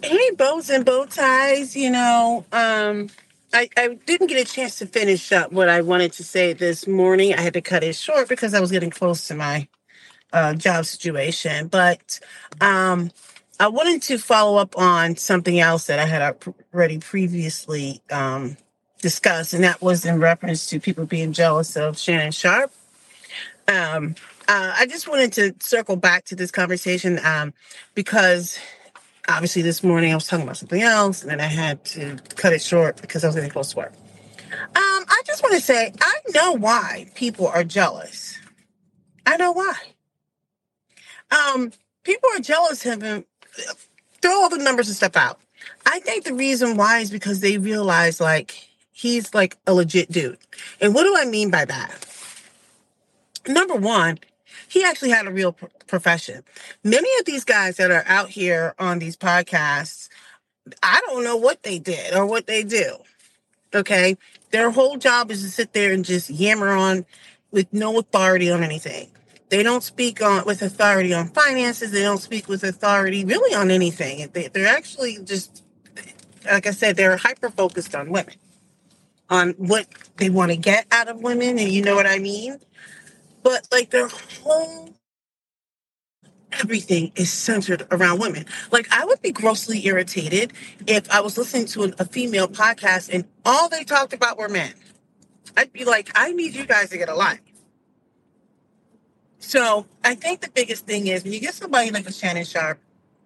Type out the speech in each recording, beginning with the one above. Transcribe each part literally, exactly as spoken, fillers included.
Hey, bows and bow ties, you know, um, I, I didn't get a chance to finish up what I wanted to say this morning. I had to cut it short because I was getting close to my uh, job situation. But um, I wanted to follow up on something else that I had already previously um, discussed, and that was in reference to people being jealous of Shannon Sharp. Um, uh, I just wanted to circle back to this conversation um, because obviously this morning I was talking about something else, and then I had to cut it short because I was getting close to work. Um, I just want to say I know why people are jealous. I know why. Um, People are jealous of him. Throw all the numbers and stuff out. I think the reason why is because they realize like he's like a legit dude. And what do I mean by that? Number one, he actually had a real p- profession. Many of these guys that are out here on these podcasts, I don't know what they did or what they do. Okay. Their whole job is to sit there and just yammer on with no authority on anything. They don't speak on with authority on finances. They don't speak with authority really on anything. They, they're actually just, like I said, they're hyper focused on women, on what they want to get out of women. And you know what I mean? But like their whole everything is centered around women. Like I would be grossly irritated if I was listening to a female podcast and all they talked about were men. I'd be like, I need you guys to get a life. So I think the biggest thing is when you get somebody like a Shannon Sharp,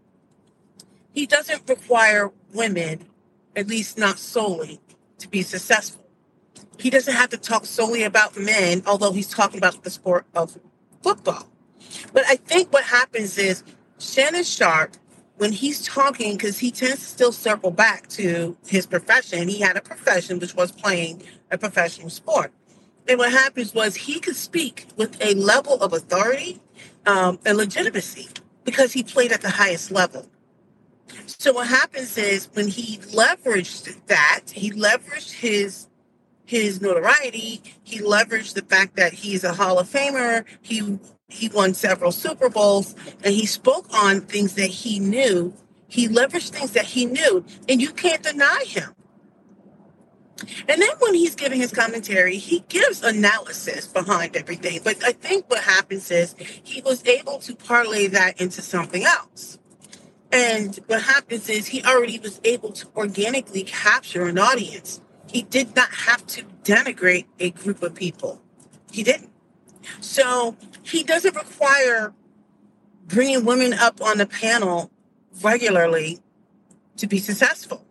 he doesn't require women, at least not solely, to be successful. He doesn't have to talk solely about men, although he's talking about the sport of football. But I think what happens is Shannon Sharp, when he's talking, because he tends to still circle back to his profession, he had a profession which was playing a professional sport. And what happens was he could speak with a level of authority um, and legitimacy because he played at the highest level. So what happens is when he leveraged that, he leveraged his his notoriety. He leveraged the fact that he's a Hall of Famer. He he won several Super Bowls, and he spoke on things that he knew. He leveraged things that he knew, and you can't deny him. And then when he's giving his commentary, he gives analysis behind everything. But I think what happens is he was able to parlay that into something else. And what happens is he already was able to organically capture an audience. He did not have to denigrate a group of people. He didn't. So he doesn't require bringing women up on the panel regularly to be successful.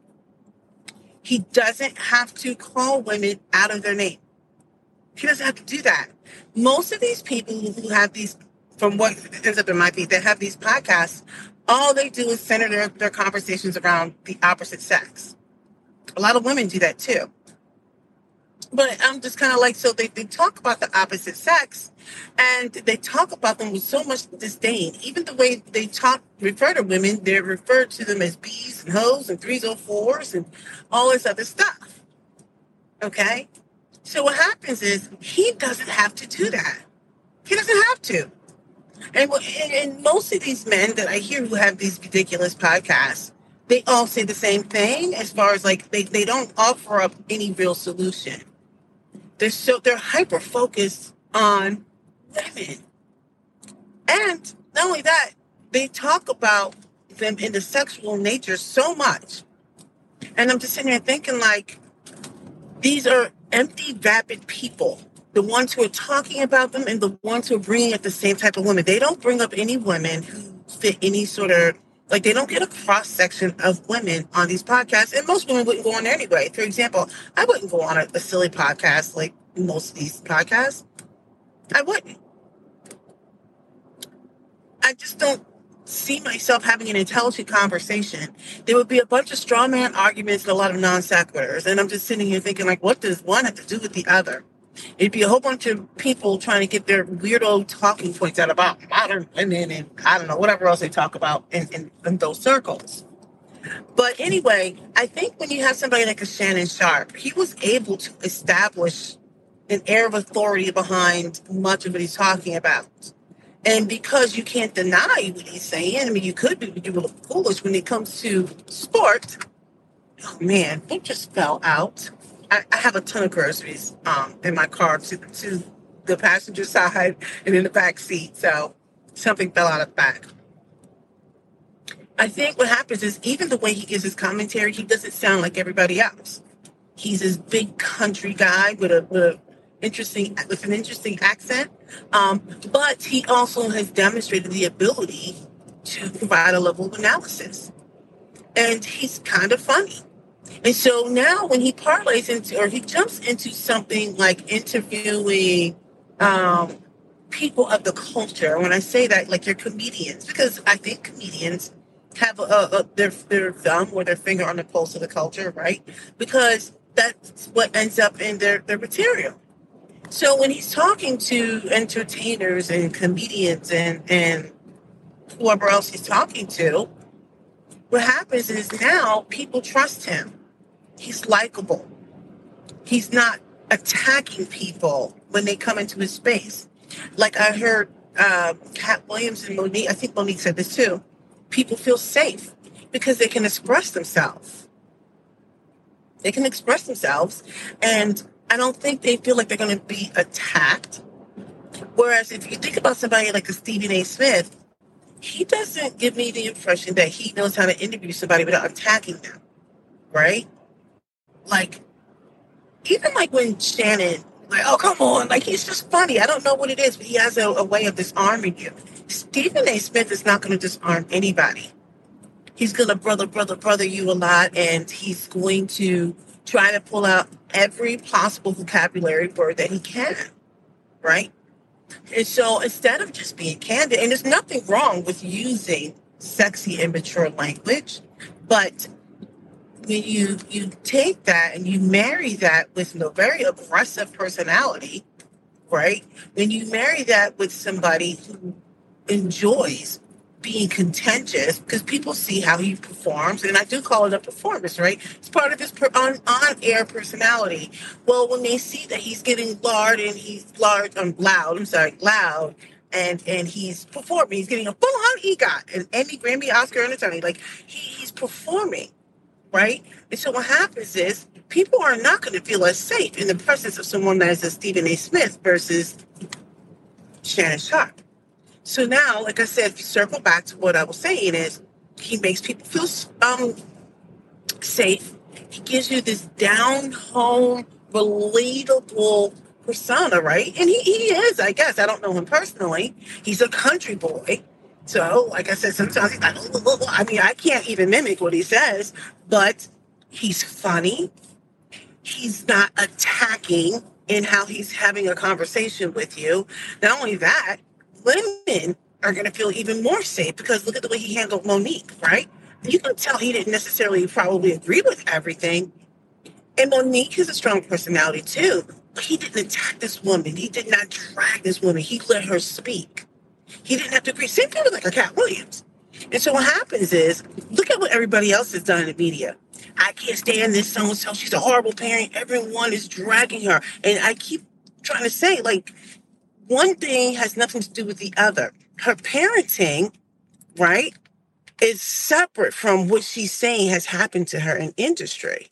He doesn't have to call women out of their name. He doesn't have to do that. Most of these people who have these, from what ends up in my feed, that have these podcasts, all they do is center their, their conversations around the opposite sex. A lot of women do that too. But I'm just kind of like, so they, they talk about the opposite sex and they talk about them with so much disdain. Even the way they talk, refer to women, they're referred to them as bees and hoes and threes oh fours and all this other stuff. Okay? So what happens is he doesn't have to do that. He doesn't have to. And, and, and most of these men that I hear who have these ridiculous podcasts, they all say the same thing as far as like they, they don't offer up any real solution. They're so they're hyper focused on women. And not only that, they talk about them in the sexual nature so much. And I'm just sitting there thinking like these are empty, vapid people. The ones who are talking about them and the ones who are bringing up the same type of women. They don't bring up any women who fit any sort of, like they don't get a cross section of women on these podcasts. And most women wouldn't go on there anyway. For example, I wouldn't go on a, a silly podcast like most of these podcasts. I wouldn't. I just don't see myself having an intelligent conversation. There would be a bunch of straw man arguments and a lot of non sequiturs. And I'm just sitting here thinking like, what does one have to do with the other? It'd be a whole bunch of people trying to get their weirdo talking points out about modern women and I don't know, whatever else they talk about in, in, in those circles. But anyway, I think when you have somebody like a Shannon Sharp, he was able to establish an air of authority behind much of what he's talking about. And because you can't deny what he's saying, I mean, you could be, but you look foolish when it comes to sport. Oh man, it just fell out. I, I have a ton of groceries um, in my car to, to the passenger side and in the back seat. So something fell out of the back. I think what happens is even the way he gives his commentary, he doesn't sound like everybody else. He's this big country guy with a, with a interesting with an interesting accent, um, but he also has demonstrated the ability to provide a level of analysis, and he's kind of funny. And so now when he parlays into or he jumps into something like interviewing um, people of the culture, when I say that, like your comedians, because I think comedians have a, a, their their thumb or their finger on the pulse of the culture, right? Because that's what ends up in their, their material. So when he's talking to entertainers and comedians and, and whoever else he's talking to, what happens is now people trust him. He's likable. He's not attacking people when they come into his space. Like I heard uh, Cat Williams and Monique, I think Monique said this too. People feel safe because they can express themselves. They can express themselves, and I don't think they feel like they're going to be attacked. Whereas if you think about somebody like a Stephen A. Smith, he doesn't give me the impression that he knows how to interview somebody without attacking them, right? Like, even like when Shannon, like, oh, come on, like, he's just funny. I don't know what it is, but he has a, a way of disarming you. Stephen A. Smith is not going to disarm anybody. He's going to brother, brother, brother you a lot, and he's going to try to pull out every possible vocabulary word that he can, right? And so instead of just being candid, and there's nothing wrong with using sexy and mature language, but when you you take that and you marry that with a very aggressive personality, right? When you marry that with somebody who enjoys being contentious, because people see how he performs, and I do call it a performance, right? It's part of his per- on on air personality. Well, when they see that he's getting loud and he's large, um, loud, I'm sorry, loud, and and he's performing, he's getting a full on EGOT, an Emmy, Grammy, Oscar, and a Tony, like he, he's performing, right? And so what happens is people are not going to feel as safe in the presence of someone that is a Stephen A. Smith versus Shannon Sharpe. So now, like I said, if you circle back to what I was saying is he makes people feel um, safe. He gives you this down-home, relatable persona, right? And he, he is, I guess. I don't know him personally. He's a country boy. So, like I said, sometimes he's like, I mean, I can't even mimic what he says, but he's funny. He's not attacking in how he's having a conversation with you. Not only that, women are going to feel even more safe because look at the way he handled Monique, right? You can tell he didn't necessarily probably agree with everything. And Monique has a strong personality too, but he didn't attack this woman. He did not drag this woman. He let her speak. He didn't have to agree. Same thing with like a Cat Williams. And so what happens is, look at what everybody else has done in the media. I can't stand this so-and-so. She's a horrible parent. Everyone is dragging her. And I keep trying to say, like, one thing has nothing to do with the other. Her parenting, right, is separate from what she's saying has happened to her in industry.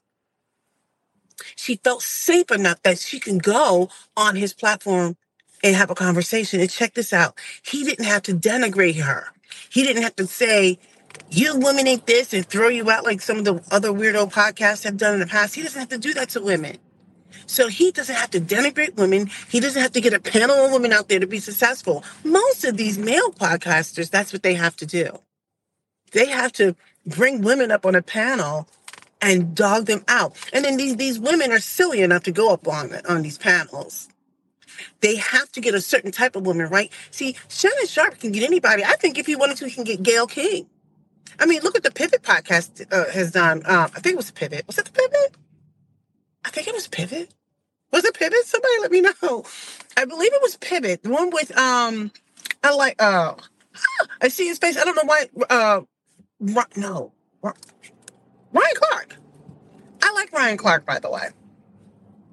She felt safe enough that she can go on his platform and have a conversation. And check this out. He didn't have to denigrate her. He didn't have to say, you women ain't this, and throw you out like some of the other weirdo podcasts have done in the past. He doesn't have to do that to women. So he doesn't have to denigrate women. He doesn't have to get a panel of women out there to be successful. Most of these male podcasters, that's what they have to do. They have to bring women up on a panel and dog them out. And then these, these women are silly enough to go up on, on these panels. They have to get a certain type of woman, right? See, Shannon Sharpe can get anybody. I think if he wanted to, he can get Gayle King. I mean, look at the Pivot podcast uh, has done. Um, I think it was Pivot. Was it the Pivot? I think it was Pivot. Was it Pivot? Somebody let me know. I believe it was Pivot. The one with, um, I like, uh, I see his face. I don't know why, uh, no, Ryan Clark. I like Ryan Clark, by the way.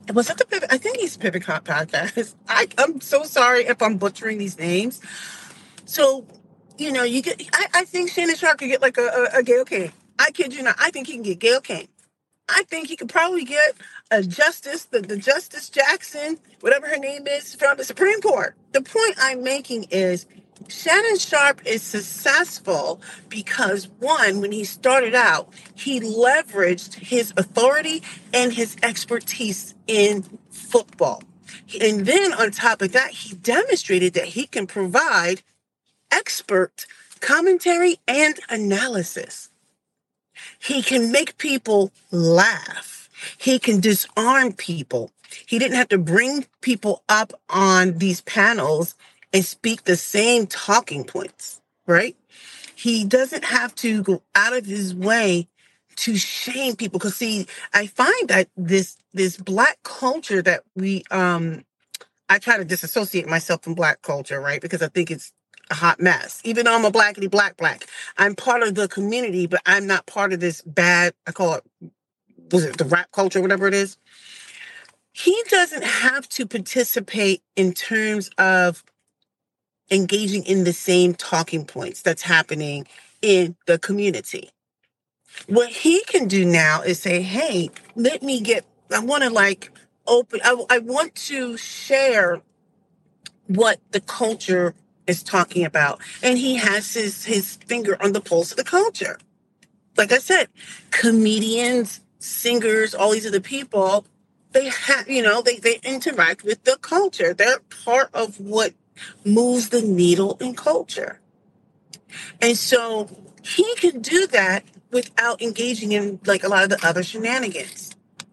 Was that the Pivot? I think he's Pivot Cop podcast. I, I'm so sorry if I'm butchering these names. So, you know, you get. I, I think Shannon Sharp could get like a, a, a Gayle King. I kid you not. I think he can get Gayle King. I think he could probably get a justice, the, the Justice Jackson, whatever her name is, from the Supreme Court. The point I'm making is Shannon Sharp is successful because, one, when he started out, he leveraged his authority and his expertise in football. And then on top of that, he demonstrated that he can provide expert commentary and analysis. He can make people laugh. He can disarm people. He didn't have to bring people up on these panels and speak the same talking points, right? He doesn't have to go out of his way to shame people. Because see, I find that this this Black culture that we um I try to disassociate myself from Black culture, right? Because I think it's a hot mess. Even though I'm a blackity black black, I'm part of the community, but I'm not part of this bad, I call it, was it the rap culture, whatever it is. He doesn't have to participate in terms of engaging in the same talking points that's happening in the community. What he can do now is say, hey, let me get, I want to like open, I, I want to share what the culture is talking about. And he has his, his finger on the pulse of the culture. Like I said, comedians, singers, all these other people, they have, you know, they, they interact with the culture. They're part of what moves the needle in culture. And so he can do that without engaging in like a lot of the other shenanigans.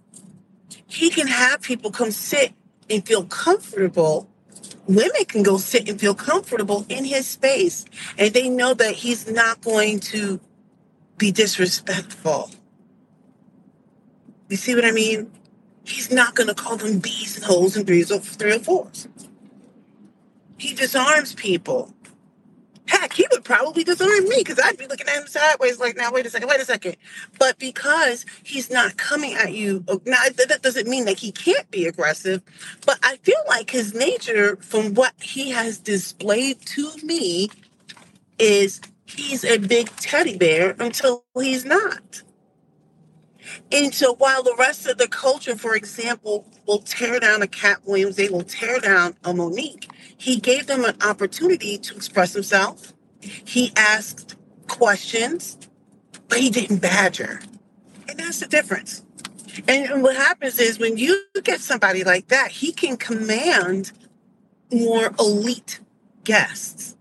He can have people come sit and feel comfortable. Women can go sit and feel comfortable in his space, and they know that he's not going to be disrespectful. You see what I mean? He's not going to call them B's and hoes and threes or three or fours. He disarms people. Heck, he would probably disarm me because I'd be looking at him sideways like, now, wait a second, wait a second. But because he's not coming at you, now that doesn't mean that he can't be aggressive, but I feel like his nature, from what he has displayed to me, is he's a big teddy bear until he's not. And so while the rest of the culture, for example, will tear down a Cat Williams, they will tear down a Monique, he gave them an opportunity to express himself. He asked questions, but he didn't badger. And that's the difference. And what happens is when you get somebody like that, he can command more elite guests.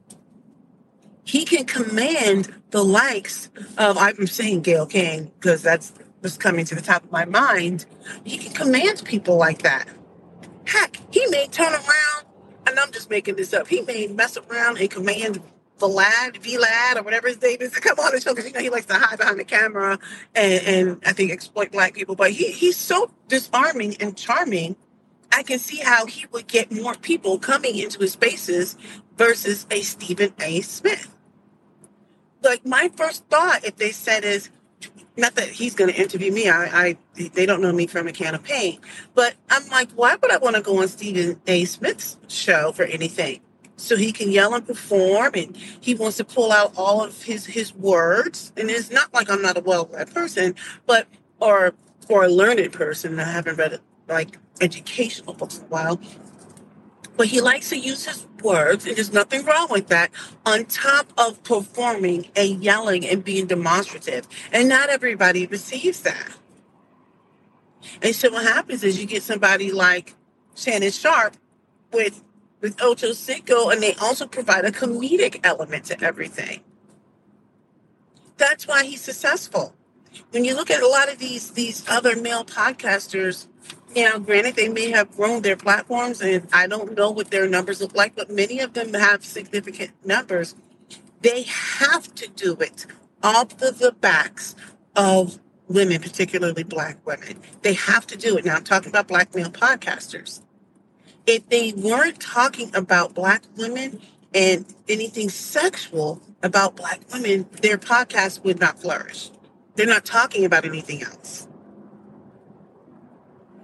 He can command the likes of, I'm saying Gayle King because that's what's coming to the top of my mind. He can command people like that. Heck, he may turn around, and I'm just making this up, he may mess around and command Vlad, V-Lad, or whatever his name is, to come on the show because, you know, he likes to hide behind the camera and, and I think exploit Black people. But he, he's so disarming and charming. I can see how he would get more people coming into his spaces versus a Stephen A. Smith. Like, my first thought, if they said is, not that he's going to interview me, I, I they don't know me from a can of paint, but I'm like, why would I want to go on Stephen A. Smith's show for anything? So he can yell and perform, and he wants to pull out all of his, his words. And it's not like I'm not a well-read person, but, or, or a learned person. I haven't read, like, educational books in a while. But he likes to use his words, and there's nothing wrong with that, on top of performing and yelling and being demonstrative. And not everybody receives that. And so what happens is you get somebody like Shannon Sharp with, with Ocho Cinco, and they also provide a comedic element to everything. That's why he's successful. When you look at a lot of these, these other male podcasters, now, granted, they may have grown their platforms, and I don't know what their numbers look like, but many of them have significant numbers. They have to do it off of the backs of women, particularly Black women. They have to do it. Now, I'm talking about Black male podcasters. If they weren't talking about Black women and anything sexual about Black women, their podcast would not flourish. They're not talking about anything else.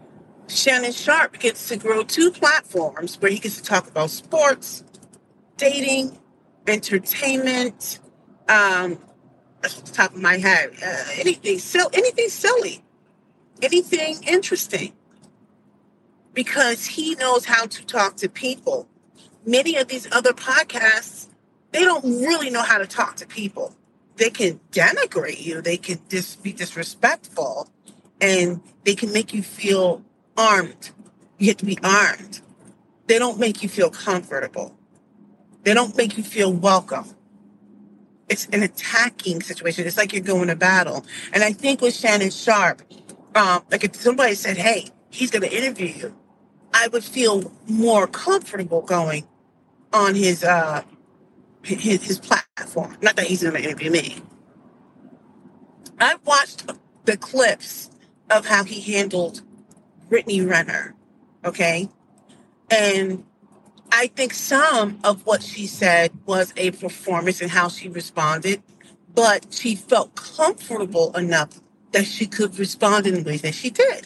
Shannon Sharp gets to grow two platforms where he gets to talk about sports, dating, entertainment, um, that's off the top of my head, uh, anything, sil- anything silly, anything interesting, because he knows how to talk to people. Many of these other podcasts, they don't really know how to talk to people. They can denigrate you, they can dis- be disrespectful, and they can make you feel armed. You have to be armed. They don't make you feel comfortable. They don't make you feel welcome. It's an attacking situation. It's like you're going to battle. And I think with Shannon Sharp, um, like if somebody said, hey, he's going to interview you, I would feel more comfortable going on his uh his, his platform. Not that he's going to interview me. I've watched the clips of how he handled Brittany Renner, okay? And I think some of what she said was a performance and how she responded, but she felt comfortable enough that she could respond in the ways that she did.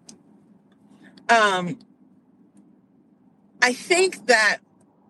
Um, I think that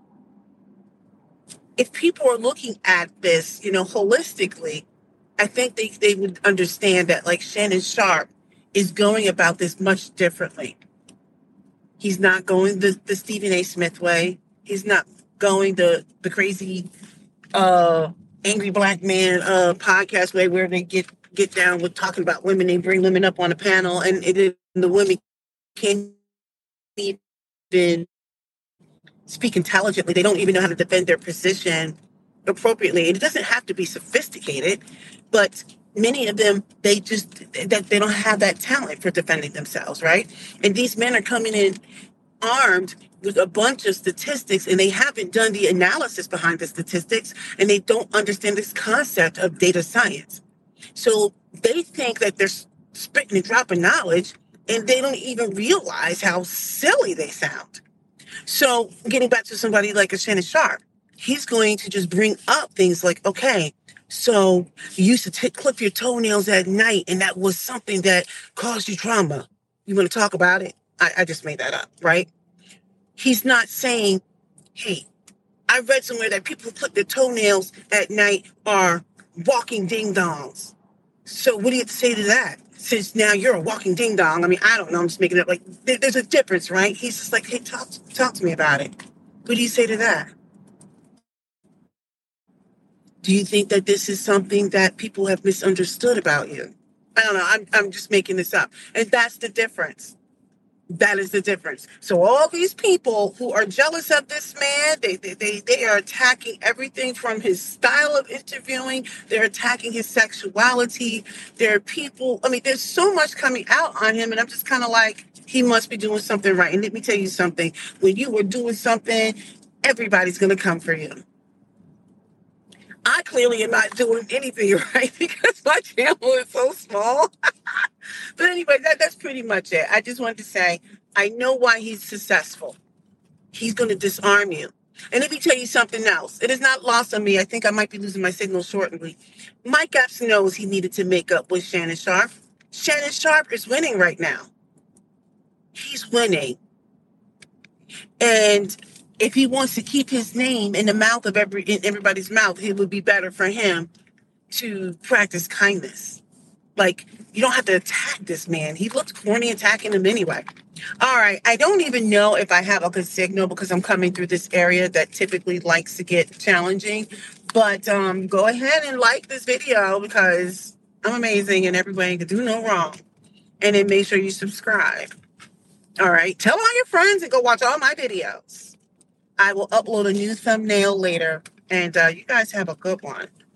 if people are looking at this, you know, holistically, I think they, they would understand that, like, Shannon Sharp is going about this much differently. He's not going the, the Stephen A. Smith way. He's not going the the crazy uh, angry black man uh, podcast way where they get get down with talking about women. They bring women up on a panel, and it, the women can't even speak intelligently. They don't even know how to defend their position appropriately. And it doesn't have to be sophisticated, but many of them, they just that they don't have that talent for defending themselves, right? And these men are coming in armed with a bunch of statistics, and they haven't done the analysis behind the statistics, and they don't understand this concept of data science. So they think that they're spitting and dropping knowledge, and they don't even realize how silly they sound. So getting back to somebody like a Shannon Sharp, he's going to just bring up things like, okay, so you used to t- clip your toenails at night, and that was something that caused you trauma. You want to talk about it? I, I just made that up, right? He's not saying, hey, I read somewhere that people who clip their toenails at night are walking ding-dongs. So what do you have to say to that? Since now you're a walking ding-dong. I mean, I don't know. I'm just making it up. Like, there, there's a difference, right? He's just like, hey, talk, talk to me about it. What do you say to that? Do you think that this is something that people have misunderstood about you? I don't know. I'm, I'm just making this up. And that's the difference. That is the difference. So all these people who are jealous of this man, they, they, they, they are attacking everything from his style of interviewing. They're attacking his sexuality. There are people, I mean, there's so much coming out on him, and I'm just kind of like, he must be doing something right. And let me tell you something. When you are doing something, everybody's going to come for you. I clearly am not doing anything right because my channel is so small. But anyway, that, that's pretty much it. I just wanted to say, I know why he's successful. He's going to disarm you. And let me tell you something else. It is not lost on me. I think I might be losing my signal shortly. Mike Epps knows he needed to make up with Shannon Sharp. Shannon Sharp is winning right now. He's winning. And if he wants to keep his name in the mouth of every in everybody's mouth, it would be better for him to practice kindness. Like, you don't have to attack this man. He looked corny attacking him anyway. All right. I don't even know if I have a good signal because I'm coming through this area that typically likes to get challenging. But um, go ahead and like this video because I'm amazing and everybody can do no wrong. And then make sure you subscribe. All right. Tell all your friends and go watch all my videos. I will upload a new thumbnail later. And uh, you guys have a good one.